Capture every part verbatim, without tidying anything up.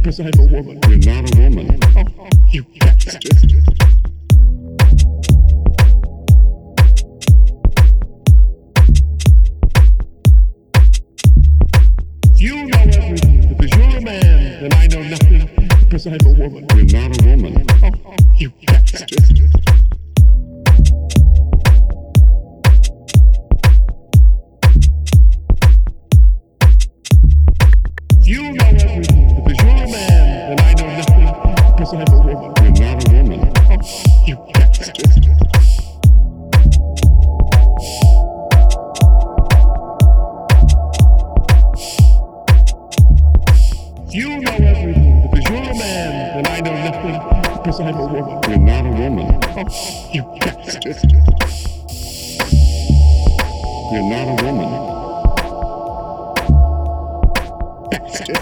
Cause I'm a woman. You're not a woman. Oh, you bastard. You know everything because you're a man and I know nothing because I'm a woman. You're not a woman. Oh, you bastard. You know everything because you're a man and I know nothing because I'm a woman. You're not a woman. Oh, you bastard. You know everything because you're a man and I know nothing because I'm a woman. You're not a woman. Oh, you bastard. You're not a woman. Bastard.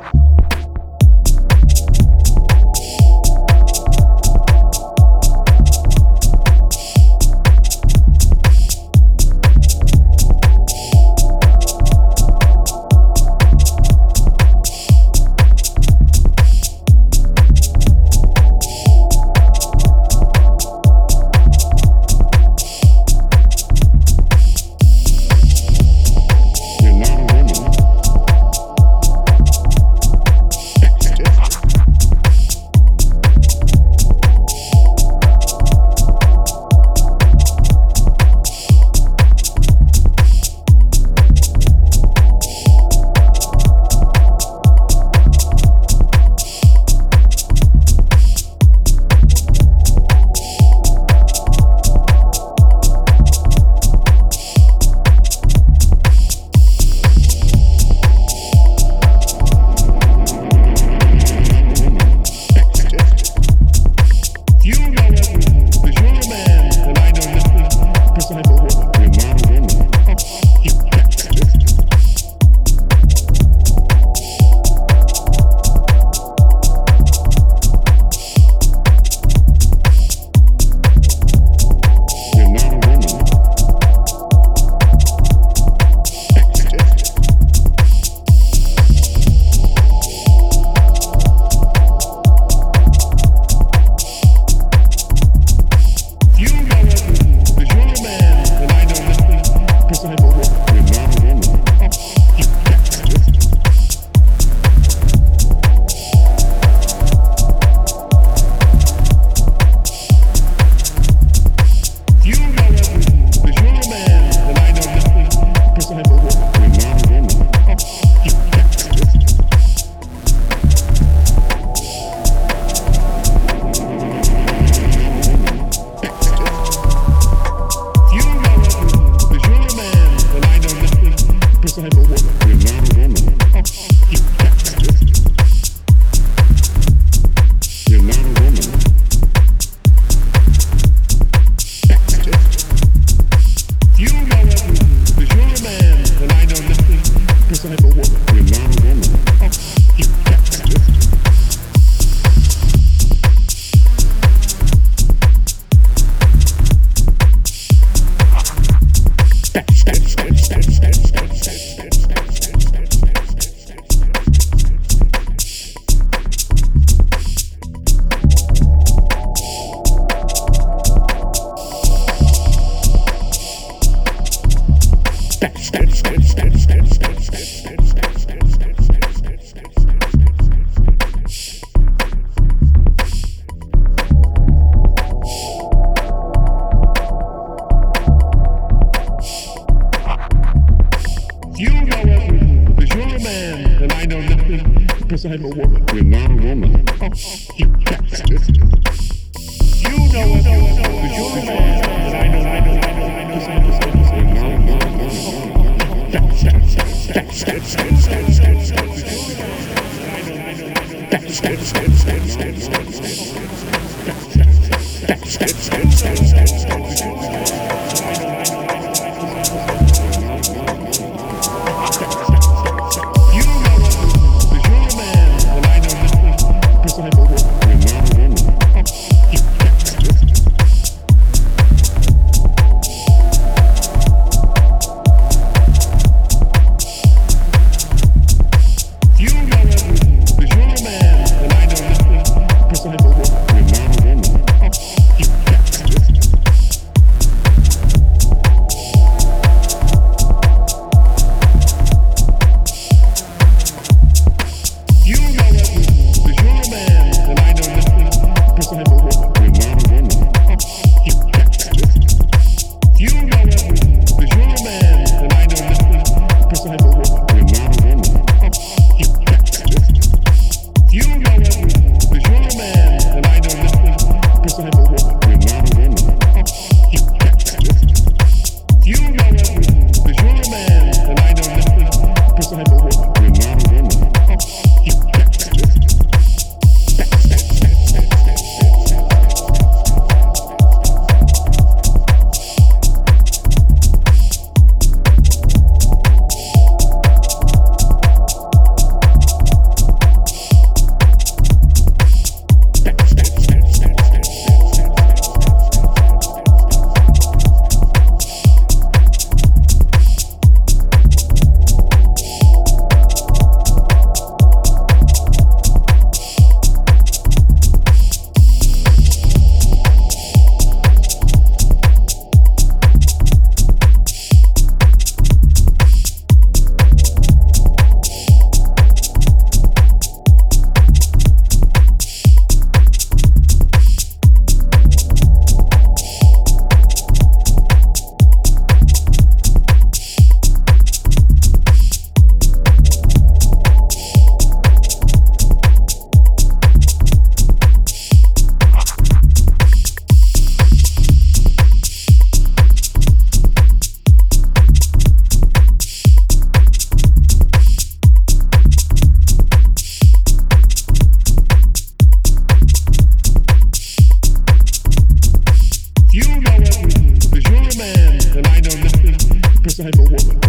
because I'm a woman. You're not a woman. Oh, you bastard. You know what you know because you're a man, and I know, I know, I know, I know, I know, I know. You're not a woman. Bastard, bastard, bastard, bastard. Bastard, you know everything because you're a man.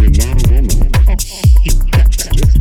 You're not a woman. You bastard.